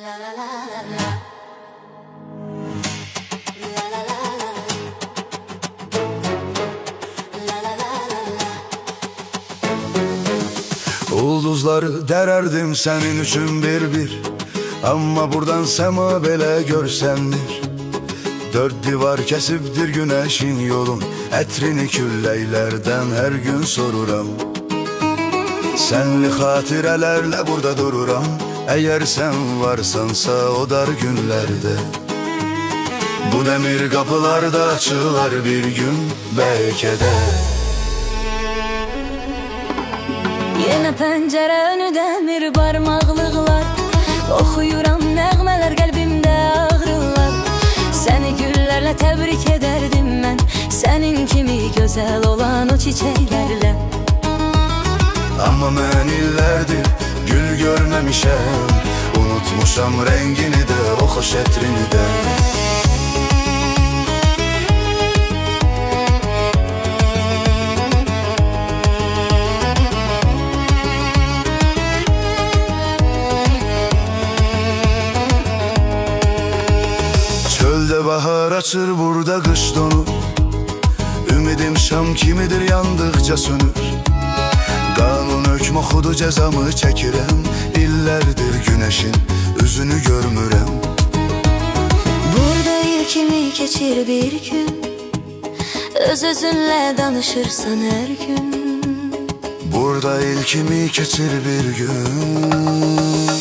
Ulduzları dererdim senin üçün bir. Amma buradan sema belə görsəndir. Dört divar kesibdir güneşin yolun, ətrini külleylerden her gün soruram. Senli xatirələrlə burada dururam. Eğer sen varsansa o dar günlerde, bu demir kapılarda açılar bir gün belki de. Yine pencere önü demir barmaqlıqlar, oxuyuram nəğmələr qəlbimdə ağrılar. Səni güllərlə təbrik edərdim mən, sənin kimi gözəl olan o çiçəklərlə. Amma mən illərdir gül görməmişəm, unutmuşam rengini də, o xoş ətrini də. Çölde bahar açır, burada kış donur. Ümidim şam kimidir, yandıkça sönür. Qanun hökm oxudu, cəzamı çəkirəm. İllərdir günəşin üzünü görmürəm. Burada ilkimi keçir bir gün, öz-özünlə danışırsan hər gün. Burada ilkimi keçir bir gün.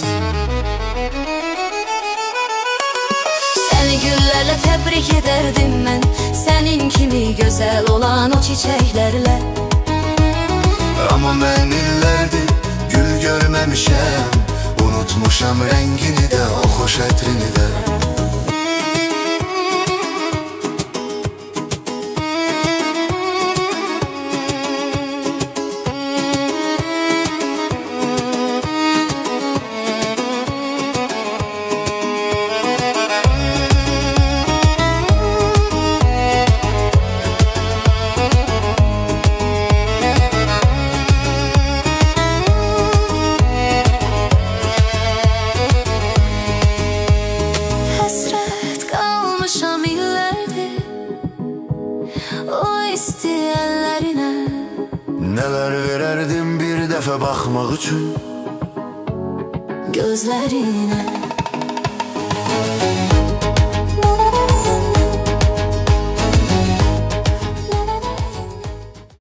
Səni güllərlə təbrik edərdim mən, sənin kimi gözəl olan o çiçəklərlə. Amma mən illərdir gül görməmişəm, unutmuşam rengini də, o xoş ətrini də. Neler vererdim bir defa bakmak için gözlerine.